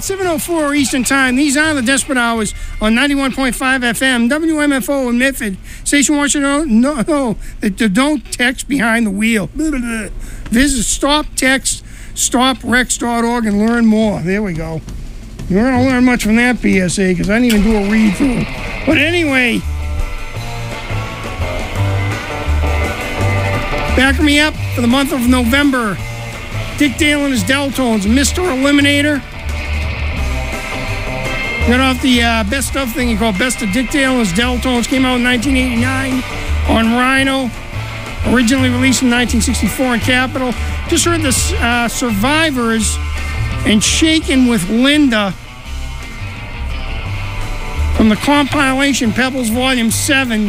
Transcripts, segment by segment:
7:04 Eastern Time. These are the Desperate Hours on 91.5 FM, WMFO in Medford. Station wants you to know that you don't text behind the wheel. Visit stoptextstoprex.org and learn more. There we go. You aren't going to learn much from that PSA because I didn't even do a read-through. But anyway, backing me up for the month of November, Dick Dale and his Deltones, Mr. Eliminator. Got off the best of thing he called Best of Dick Dale and his Deltones. Came out in 1989 on Rhino. Originally released in 1964 on Capitol. Just heard the Survivors and Shakin' with Linda from the compilation Pebbles Volume 7.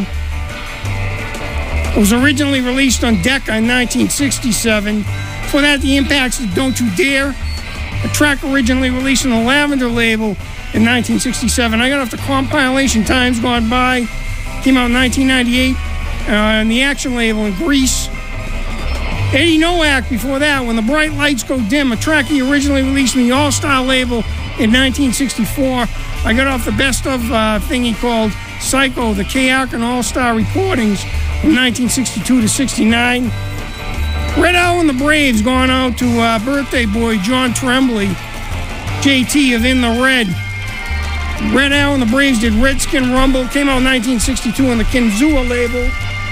It was originally released on Decca in 1967. For that, the Impacts did Don't You Dare, a track originally released on the Lavender label in 1967. I got off the compilation Times Gone By, came out in 1998 on the Action label in Greece. Eddie Nowak before that, When the Bright Lights Go Dim, a track he originally released on the All-Star label in 1964. I got off the best of thing he called Psycho, the K-Arkin All-Star recordings from 1962 to 69. Red Owl and the Braves going out to birthday boy John Tremblay, JT of In the Red. Red Owl and the Braves did Redskin Rumble, came out in 1962 on the Kinzua label.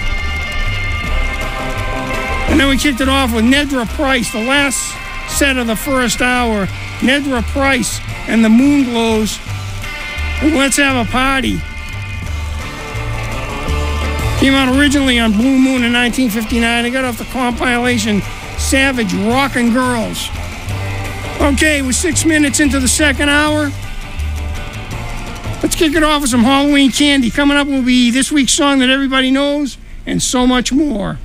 And then we kicked it off with Nedra Price, the last set of the first hour. Nedra Price and the Moonglows. And Let's Have a Party. Came out originally on Blue Moon in 1959. I got off the compilation Savage Rockin' Girls. Okay, we're 6 minutes into the second hour. Let's kick it off with some Halloween candy. Coming up will be this week's song that everybody knows and so much more.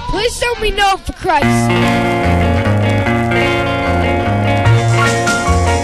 me know, for Christ's sake.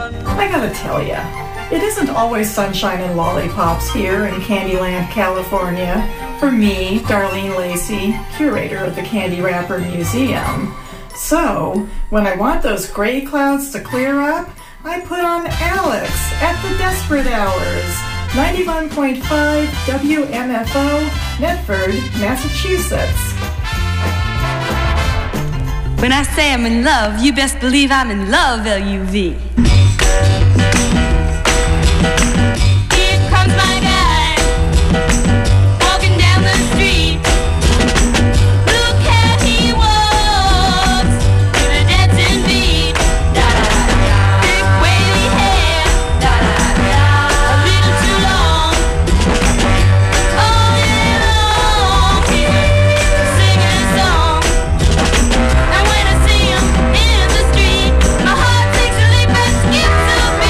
I gotta tell ya, it isn't always sunshine and lollipops here in Candyland, California, for me, Darlene Lacey, curator of the Candy Wrapper Museum. So, when I want those gray clouds to clear up, I put on Alex at the Desperate Hours, 91.5 WMFO, Medford, Massachusetts. When I say I'm in love, you best believe I'm in love, L-U-V. Here comes my guy, walking down the street. Look how he walks, with a dancing beat. Da-da-da-da. Big wavy hair, da-da-da-da. A little too long. All day long, he's singing a song. And when I see him in the street, my heart takes a leap and skips a beat.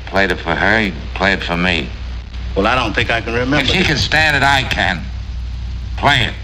played it for her, you play it for me. Well, I don't think I can remember. If she can stand it, I can. Play it.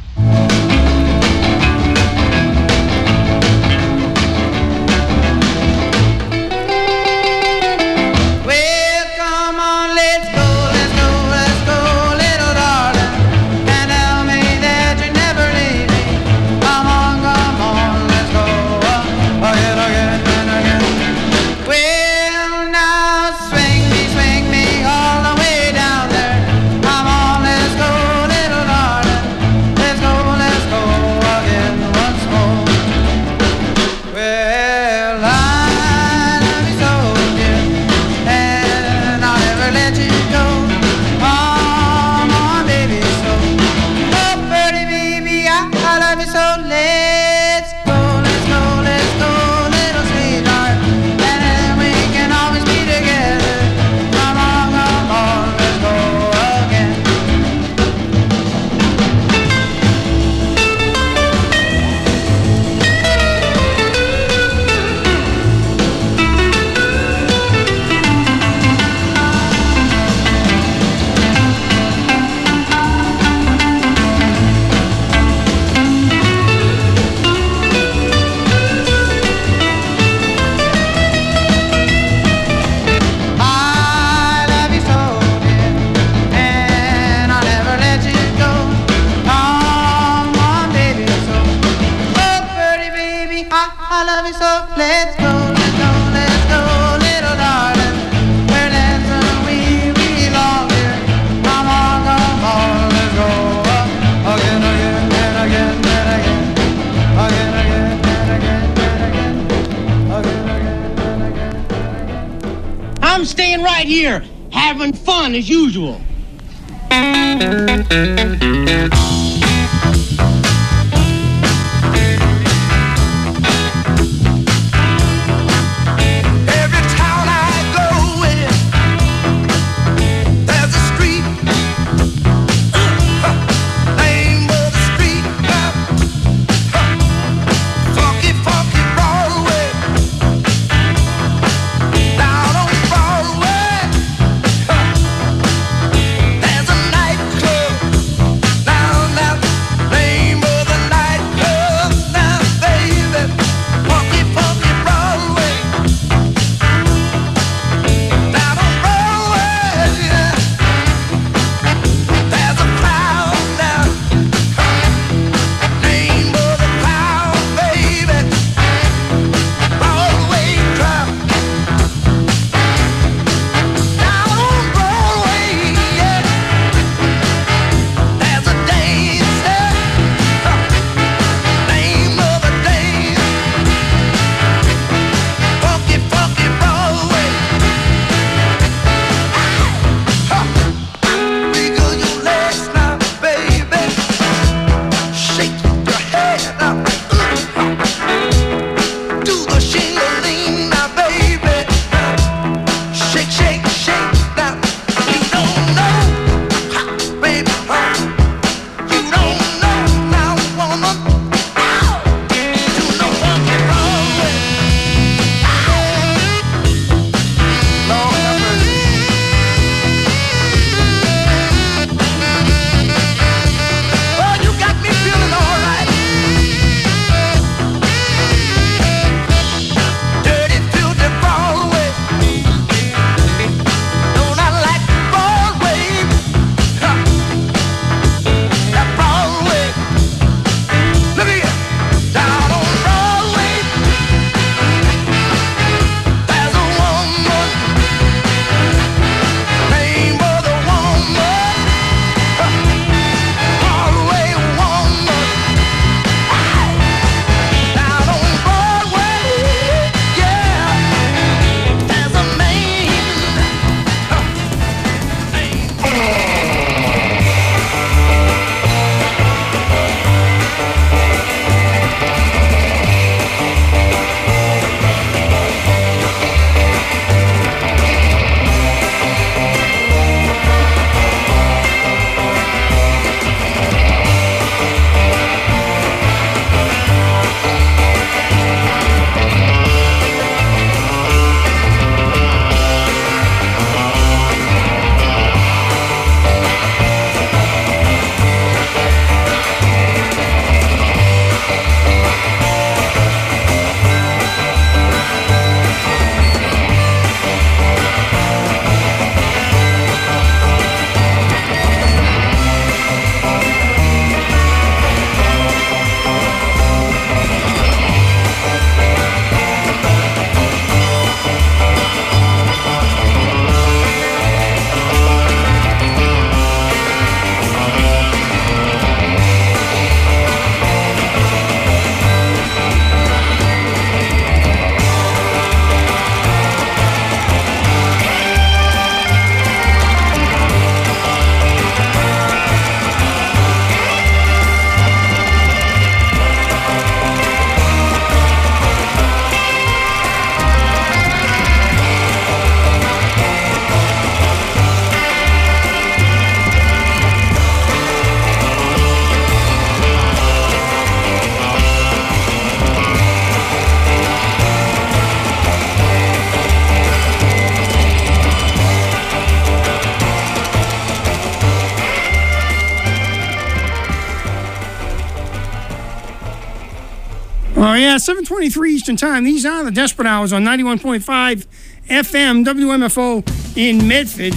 I'm staying right here, having fun as usual. Down Yeah, 7:23 Eastern Time. These are the Desperate Hours on 91.5 FM WMFO in Medford.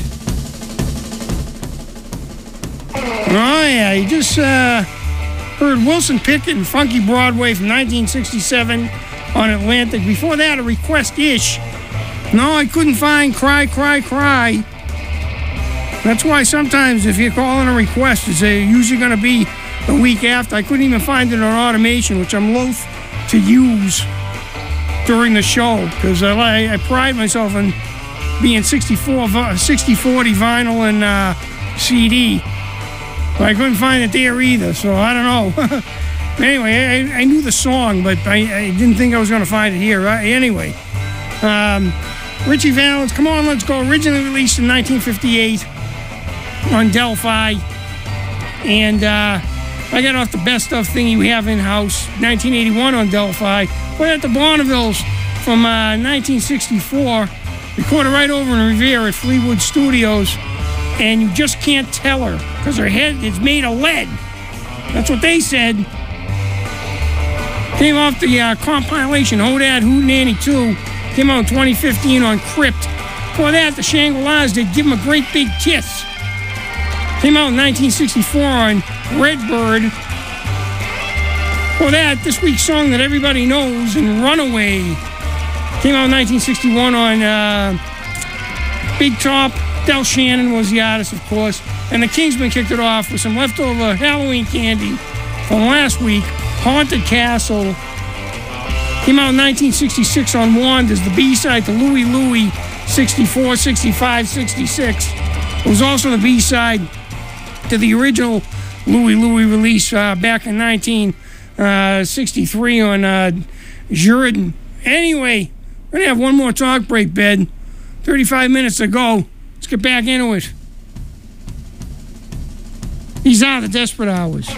Oh, yeah, you just heard Wilson Pickett and Funky Broadway from 1967 on Atlantic. Before that, a request-ish. No, I couldn't find Cry, Cry, Cry. That's why sometimes if you're calling a request, it's usually going to be the week after. I couldn't even find it on automation, which I'm loath to use during the show because I pride myself in being 60-40 vinyl and CD. But I couldn't find it there either, so I don't know. Anyway, I knew the song, but I didn't think I was going to find it here. Anyway, Richie Valens, Come On, Let's Go, originally released in 1958 on Delphi. And I got off the best of thing we have in-house, 1981 on Delphi. Put at the Bonnevilles from 1964. Recorded right over in Revere at Fleetwood Studios. And you just can't tell her because her head is made of lead. That's what they said. Came off the compilation Hodad Hootenanny 2. Came out in 2015 on Crypt. Before that, the Shangri-Las did Give 'Em a Great Big Kiss. Came out in 1964 on Redbird. Before that, this week's song that everybody knows, and Runaway. Came out in 1961 on Big Top. Del Shannon was the artist, of course. And the Kingsmen kicked it off with some leftover Halloween candy from last week. Haunted Castle. Came out in 1966 on Wanders, the B-side to Louie Louie, 64, 65, 66. It was also the B-side to the original Louie Louie release back in 1963 on Jordan. Anyway, we're going to have one more talk break, Ben. 35 minutes to go. Let's get back into it. These are the Desperate Hours.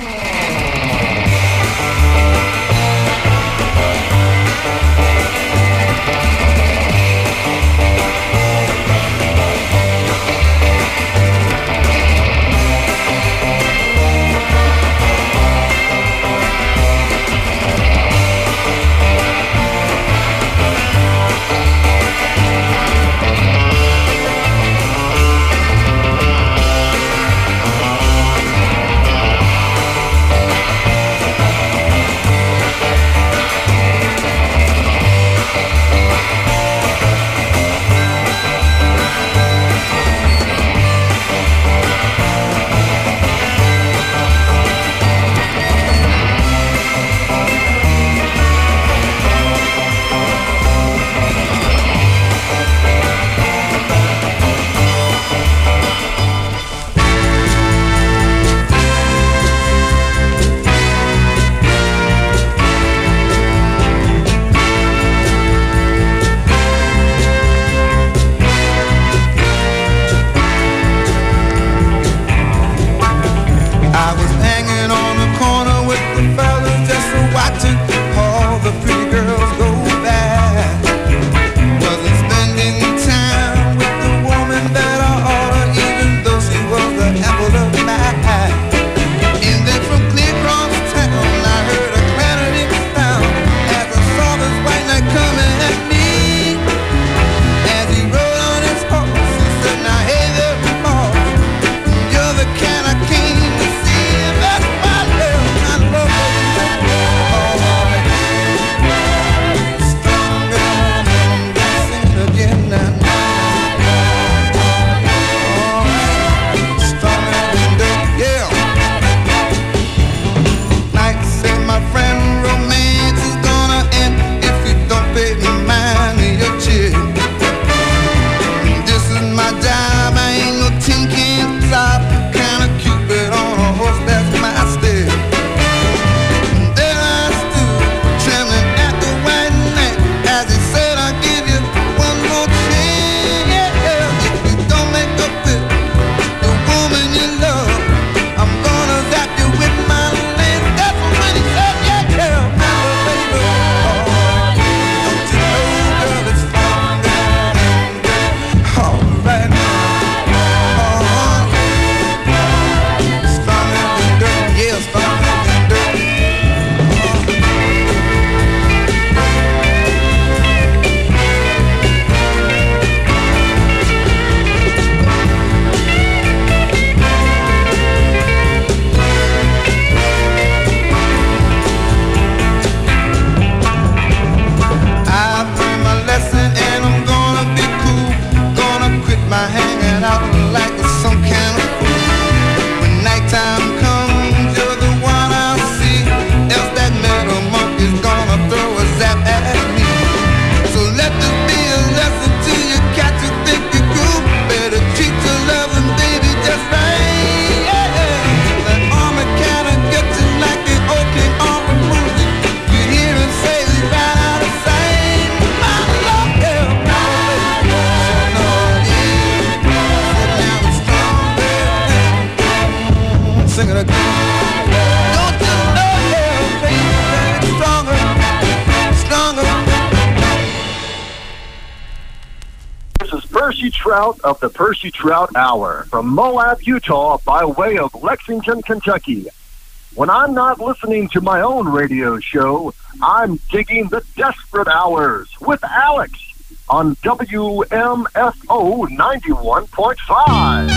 Percy Trout of the Percy Trout Hour from Moab, Utah, by way of Lexington, Kentucky. When I'm not listening to my own radio show, I'm digging the Desperate Hours with Alex on WMFO 91.5.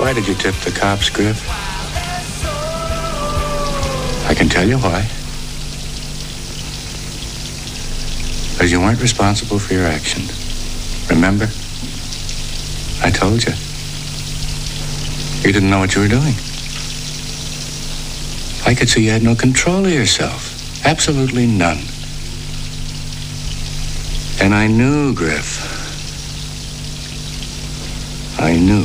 Why did you tip the cops, Griff? I can tell you why. Because you weren't responsible for your actions. Remember? I told you. You didn't know what you were doing. I could see you had no control of yourself. Absolutely none. And I knew, Griff. I knew.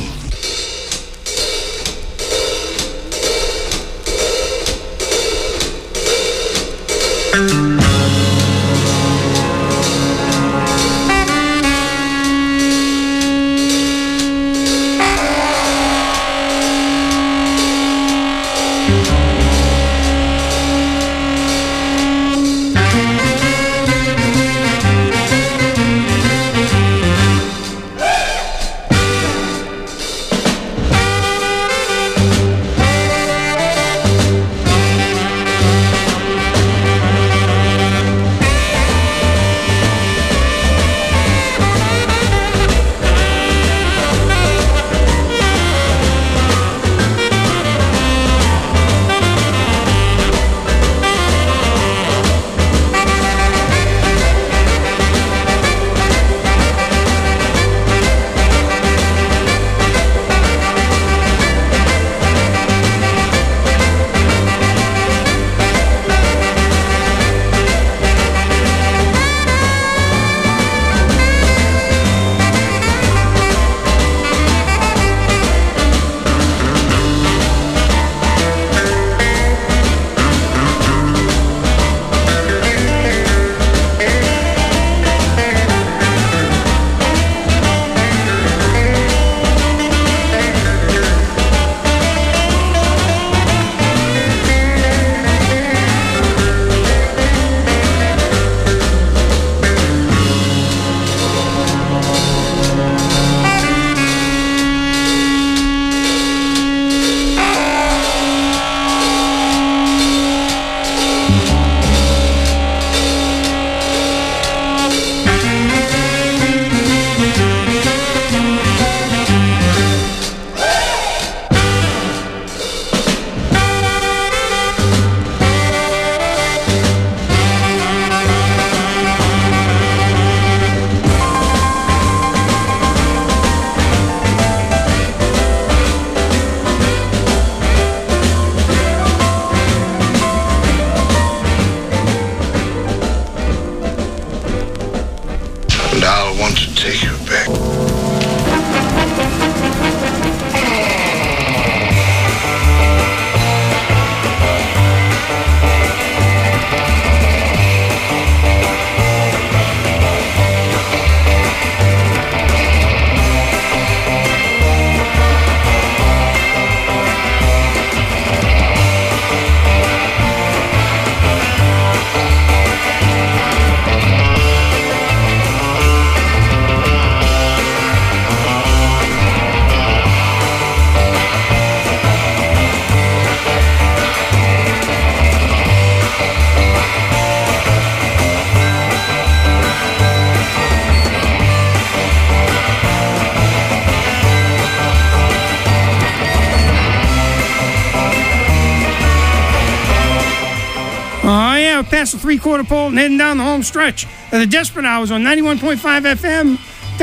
Past the three-quarter pole and heading down the home stretch of the Desperate Hours on 91.5 FM,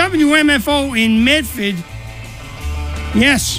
WMFO in Medford. Yes.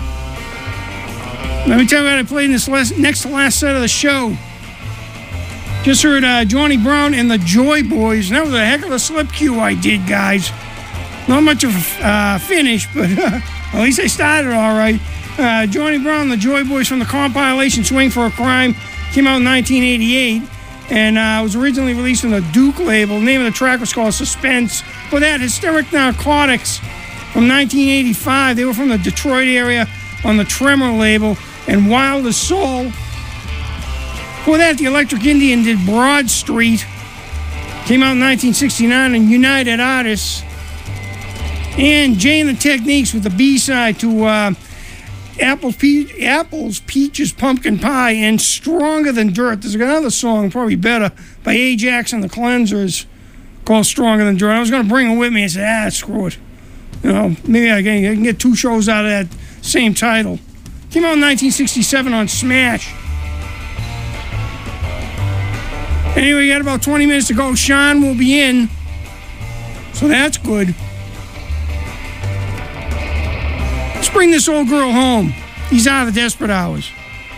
Let me tell you what I played in this next to last set of the show. Just heard Johnny Brown and the Joy Boys, and that was a heck of a slip cue I did, guys. Not much of a finish, but at least I started all right. Johnny Brown and the Joy Boys from the compilation Swing for a Crime came out in 1988. And it was originally released on the Duke label. The name of the track was called Suspense. For that, Hysteric Narcotics from 1985. They were from the Detroit area on the Tremor label. And Wild as Soul. For that, the Electric Indian did Broad Street. Came out in 1969 on United Artists. And Jay and the Techniques with the B-side to Apples, Peaches, Pumpkin Pie, and Stronger Than Dirt. There's another song, probably better, by Ajax and the Cleansers called Stronger Than Dirt. I was going to bring it with me and say, screw it. You know, maybe I can get two shows out of same title. Came out in 1967 on Smash. Anyway, we got about 20 minutes to go. Sean will be in, so that's good. Let's bring this old girl home. He's out of the Desperate Hours.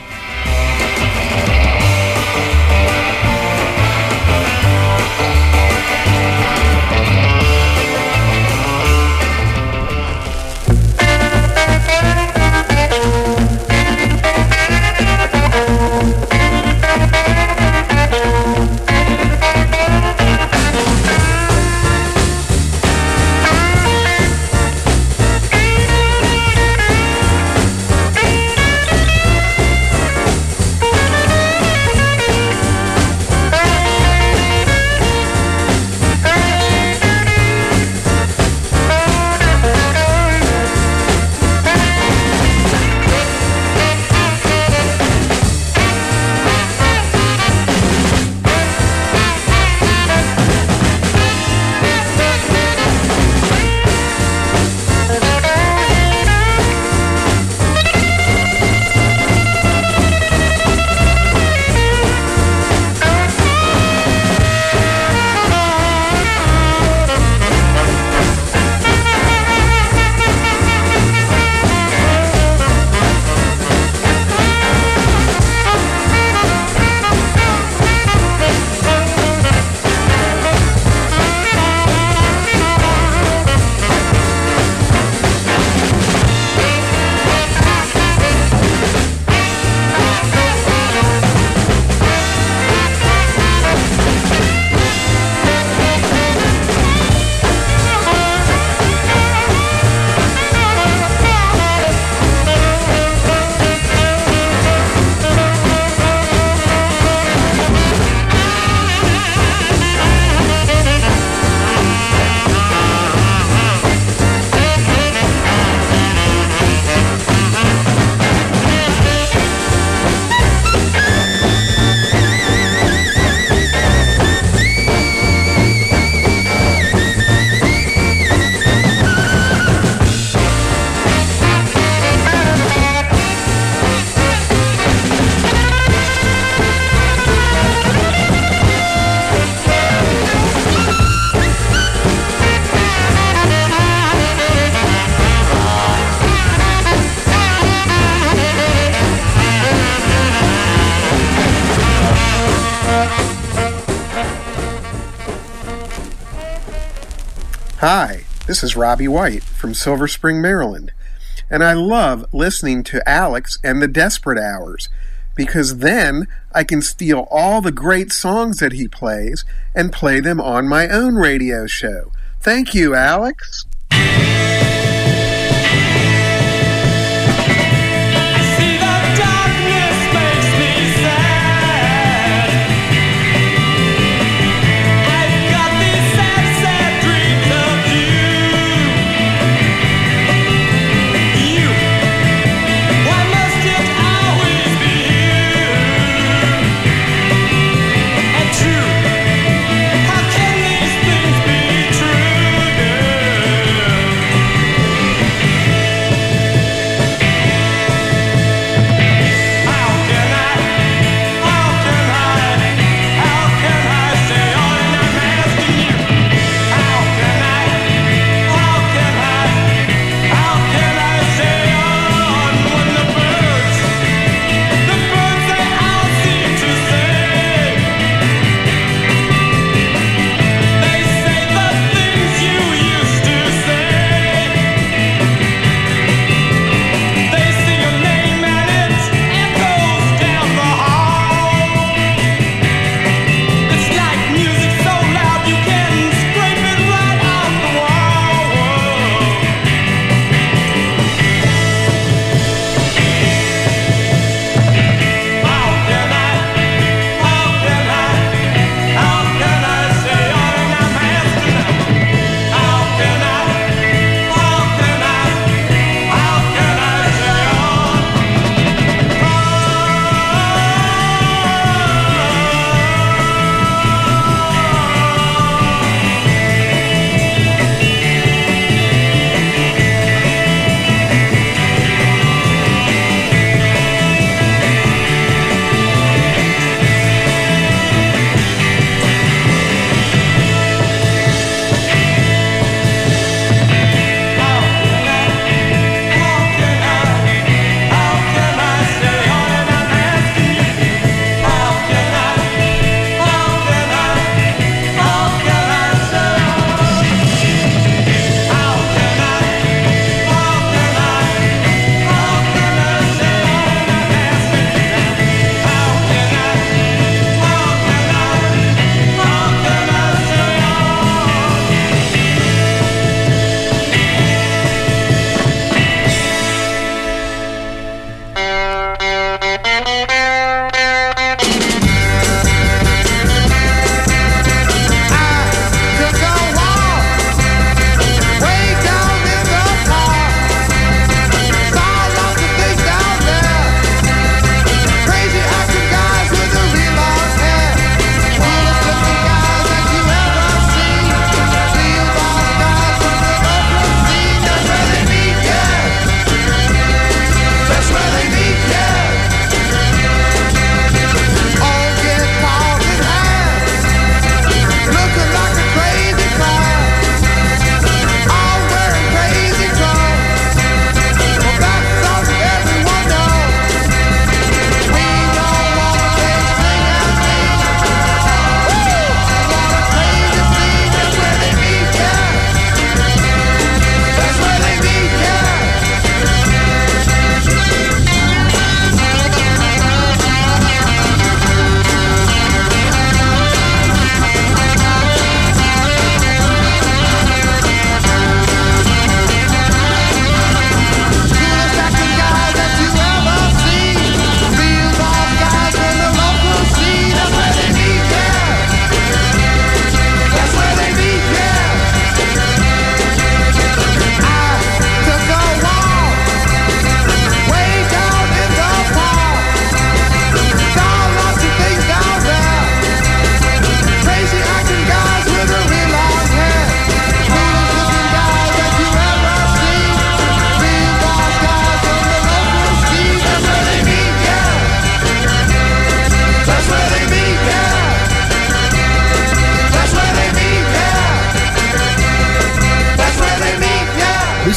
Hi, this is Robbie White from Silver Spring, Maryland, and I love listening to Alex and the Desperate Hours because then I can steal all the great songs that he plays and play them on my own radio show. Thank you, Alex. How can these things be true?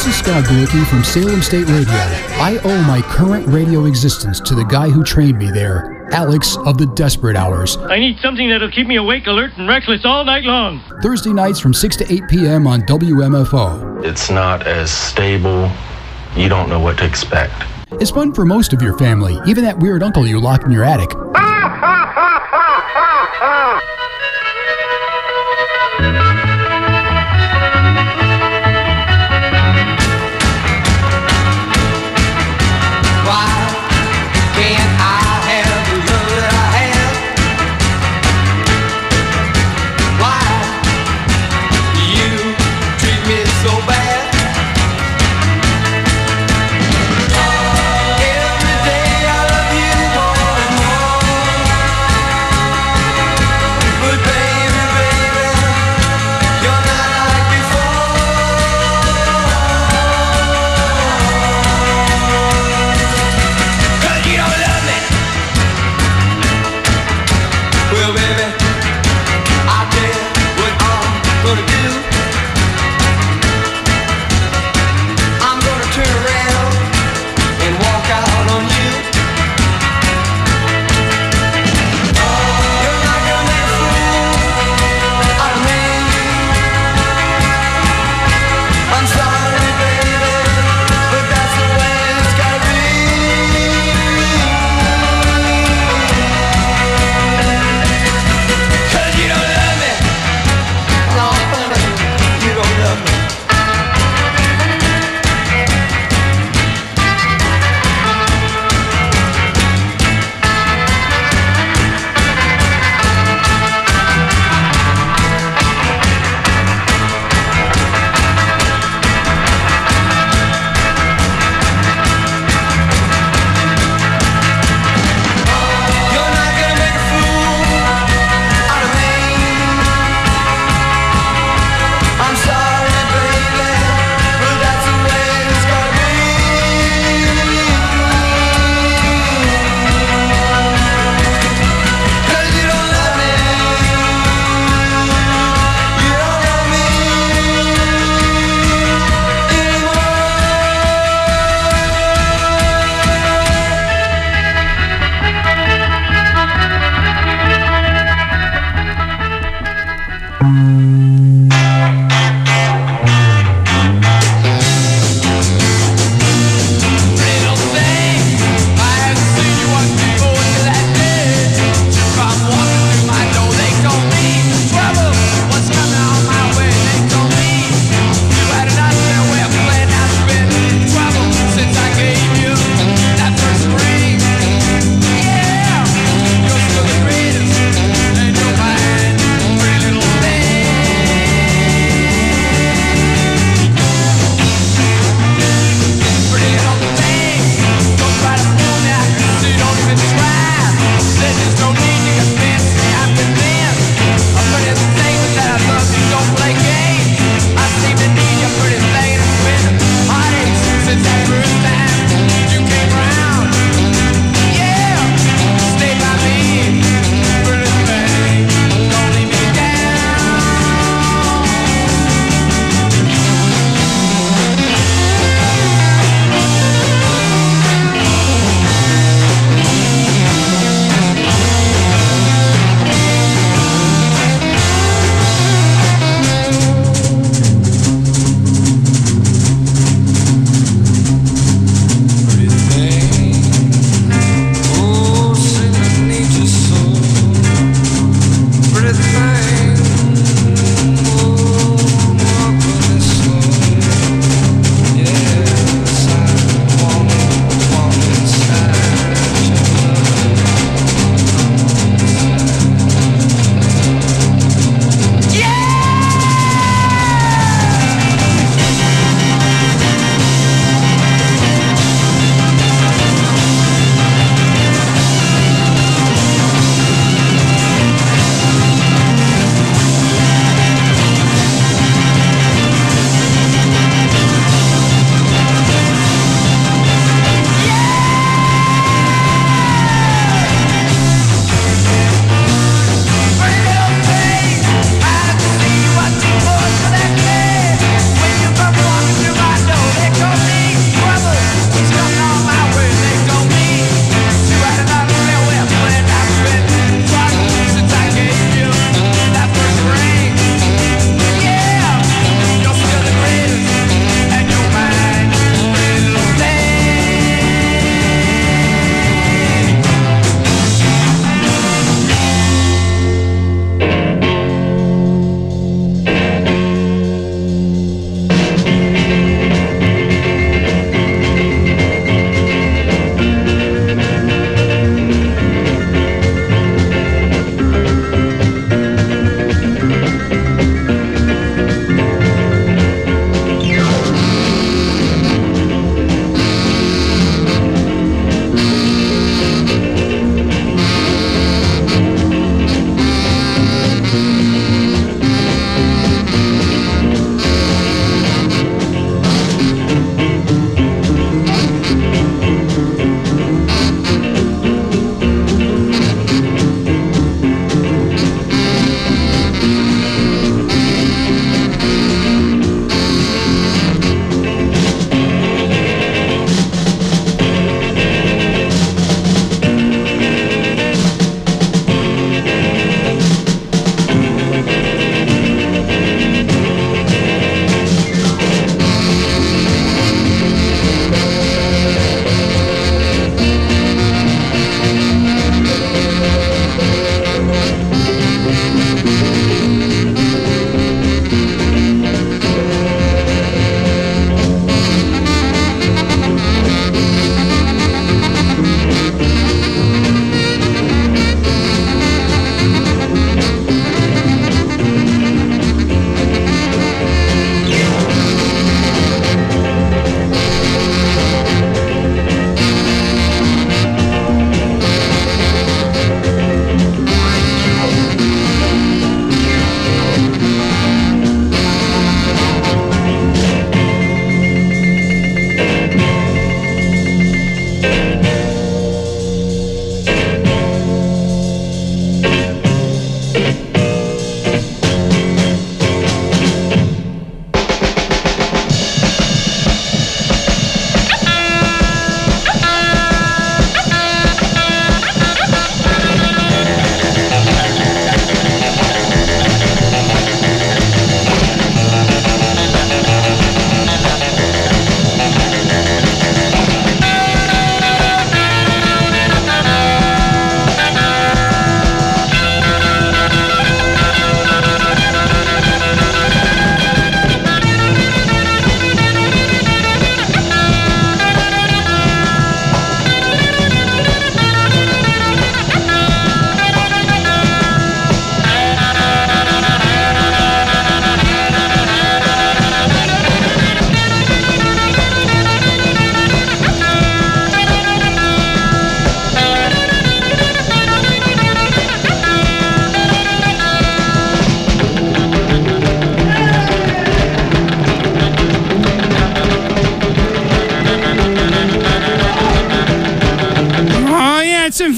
This is Scott Glucki from Salem State Radio. I owe my current radio existence to the guy who trained me there, Alex of the Desperate Hours. I need something that'll keep me awake, alert, and restless all night long. Thursday nights from 6 to 8 p.m. on WMFO. It's not as stable. You don't know what to expect. It's fun for most of your family, even that weird uncle you locked in your attic.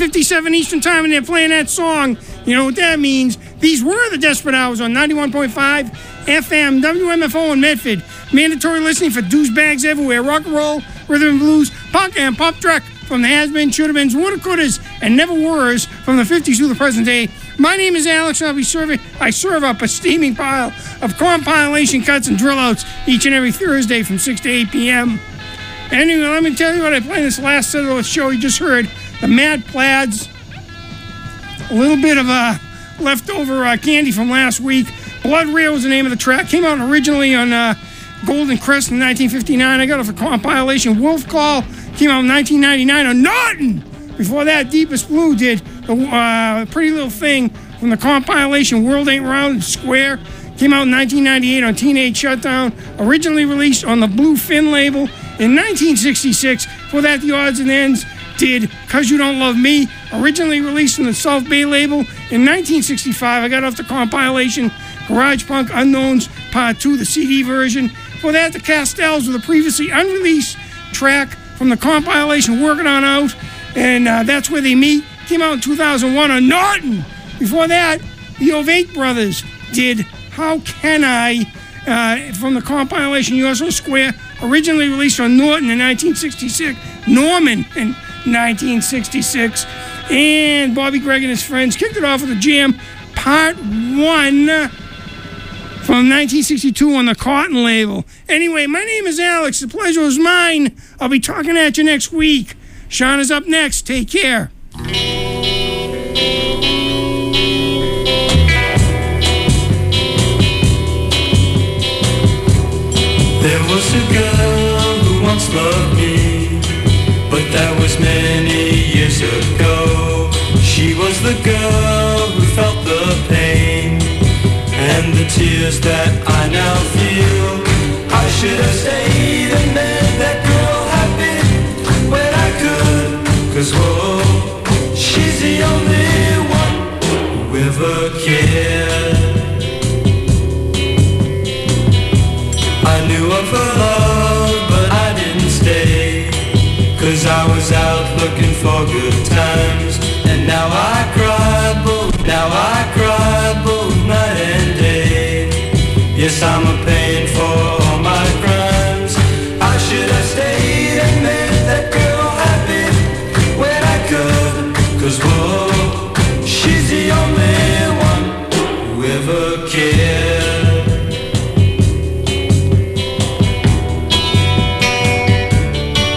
6:57 Eastern Time, and they're playing that song. You know what that means. These were the Desperate Hours on 91.5 FM, WMFO in Medford. Mandatory listening for douchebags everywhere. Rock and roll, rhythm and blues, punk and pop track from the has-been, should-have-beens, woulda-couldas, and never-weres from the 50s to the present day. My name is Alex, and I serve up a steaming pile of compilation cuts and drill-outs each and every Thursday from 6 to 8 p.m. Anyway, let me tell you what I played this last set of the show. You just heard the Mad Plaids, a little bit of leftover candy from last week. Blood Rail was the name of the track. Came out originally on Golden Crest in 1959. I got it for compilation. Wolf Call came out in 1999 on Norton. Before that, Deepest Blue did the Pretty Little Thing from the compilation World Ain't Round and Square. Came out in 1998 on Teenage Shutdown. Originally released on the Blue Fin label in 1966. Before that, the Odds and Ends did 'Cause You Don't Love Me. Originally released on the South Bay label in 1965. I got off the compilation Garage Punk Unknowns Part 2, the CD version. Before that, the Castells with a previously unreleased track from the compilation Working On Out, and That's Where They Meet. Came out in 2001 on Norton. Before that, the Ovate Brothers did How Can I from the compilation USO Square, originally released on Norton in 1966, Norman in 1966, and Bobby Gregg and his friends kicked it off with a jam, Part 1 from 1962 on the Cotton label. Anyway, my name is Alex. The pleasure is mine. I'll be talking at you next week. Sean is up next. Take care. There was a girl who once loved me, but that was many years ago. She was the girl who felt the pain and the tears that I now feel. I should have stayed and made that girl happy when I could, 'cause whoa, she's the only one who ever cared. I knew of her love, but I didn't stay, 'cause I was out looking for good times. And now I cry both night and day. Yes, I'm a